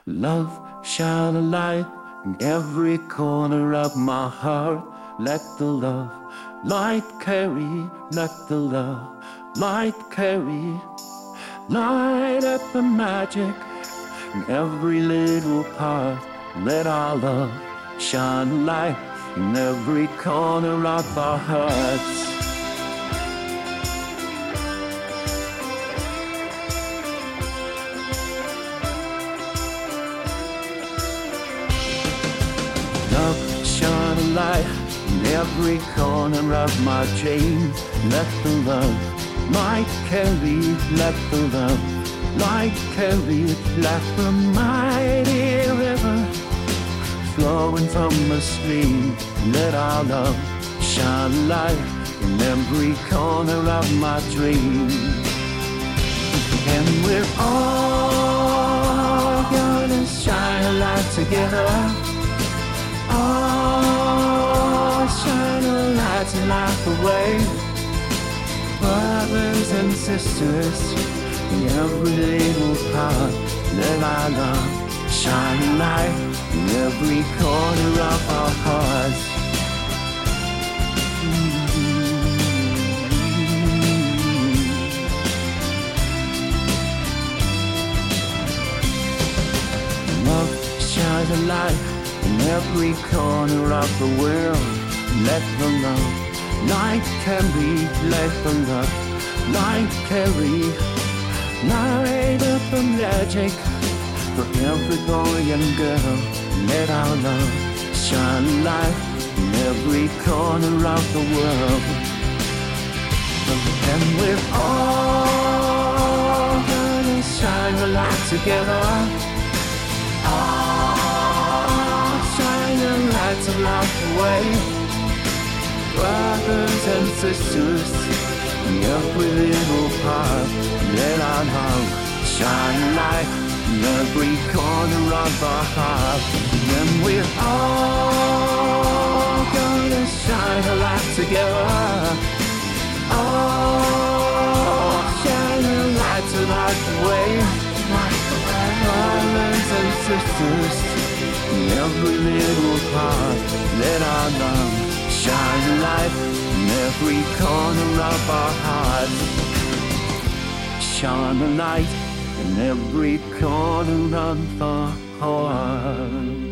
Love, shine a light in every corner of my heart. Let the love light carry, let the love light carry. Light up the magic in every little part. Let our love shine a light in every corner of our hearts. Love, shine a light in every corner of my dreams. Let the love light carry, let the love light carry. Let the mighty river flowing from the stream. Let our love shine a light in every corner of my dream. And we're all gonna shine a light together. Oh, shine a light to light the way. Brothers and sisters, in every little part, let our love shine a light in every corner of our hearts. Love shines a light in every corner of the world. Let the love light carry, let the love light carry. Light up the magic for every boy and girl. Let our love shine a light in every corner of the world. And we're all gonna shine a light together. To light the way. Brothers and sisters, in every little part, let our love shine a light in every corner of our heart. And we're all gonna shine a light together. Oh, shine a light to light the way. Brothers and sisters, in every little part, let our love shine a light in every corner of our heart. Shine a light in every corner of our heart.